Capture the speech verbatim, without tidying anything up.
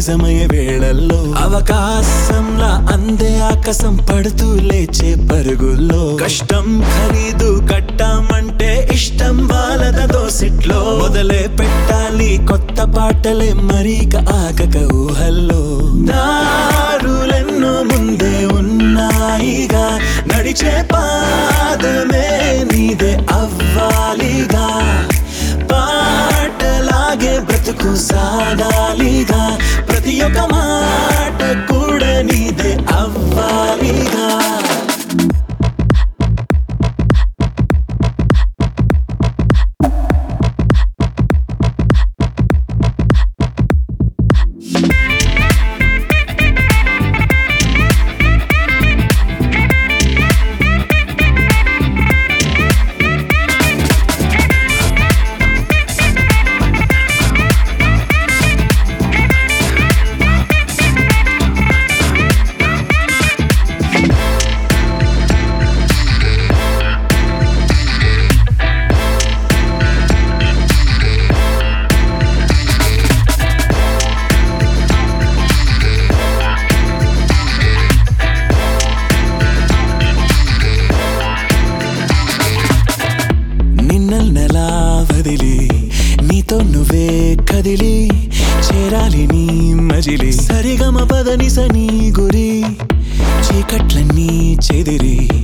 నిజమయ్యే వేళల్లో అవకాశంలా అందే ఆకాశం పడుతూ లేచే పరుగుల్లో కష్టం ఖరీదు కట్టామంటే ఇష్టం వాళ్ళద దోసిట్లో మొదలే పెట్టాలి కొత్త పాటలే మరీక ఆగక ఊహల్లో దారులెన్నో ముందే ఉన్నాయిగా నడిచే పాదమే నీదే అవ్వాలిగా పాటలాగే బ్రతుకు సాగాలిగా ప్రతి ఒక్క మాట కూడా నీదే అవ్వాలిగా నెలా వదిలి నీతో నువ్వే కదిలి చేరాలి నీ మజిలి సరిగమ పదని సని గురి చీకట్లన్నీ చెదిరి